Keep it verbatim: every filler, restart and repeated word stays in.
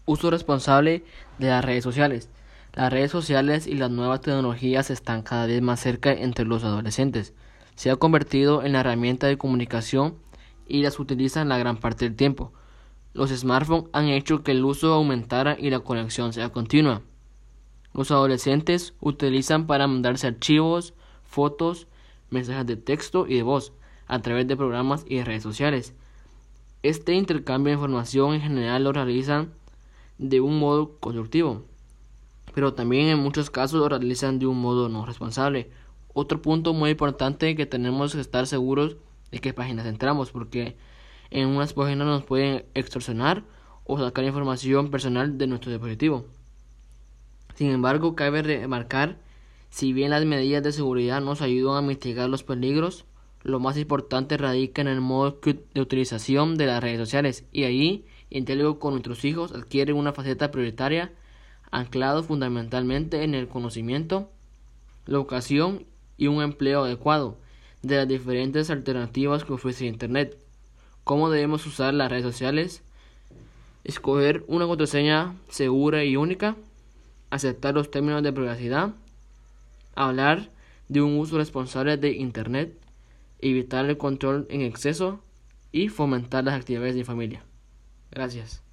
Uso responsable de las redes sociales. Las redes sociales y las nuevas tecnologías están cada vez más cerca entre los adolescentes. Se ha convertido en la herramienta de comunicación y las utilizan la gran parte del tiempo. Los smartphones han hecho que el uso aumentara y la conexión sea continua. Los adolescentes utilizan para mandarse archivos, fotos, mensajes de texto y de voz a través de programas y de redes sociales. Este intercambio de información en general lo realizan de un modo constructivo, pero también en muchos casos lo realizan de un modo no responsable. Otro punto muy importante que tenemos que estar seguros de qué páginas entramos, porque en unas páginas nos pueden extorsionar o sacar información personal de nuestro dispositivo. Sin embargo, cabe remarcar, si bien las medidas de seguridad nos ayudan a mitigar los peligros, lo más importante radica en el modo de utilización de las redes sociales, y ahí el diálogo con nuestros hijos adquiere una faceta prioritaria, anclado fundamentalmente en el conocimiento, la ocasión y un empleo adecuado de las diferentes alternativas que ofrece Internet. ¿Cómo debemos usar las redes sociales? Escoger una contraseña segura y única, aceptar los términos de privacidad, hablar de un uso responsable de Internet, evitar el control en exceso y fomentar las actividades de familia. Gracias.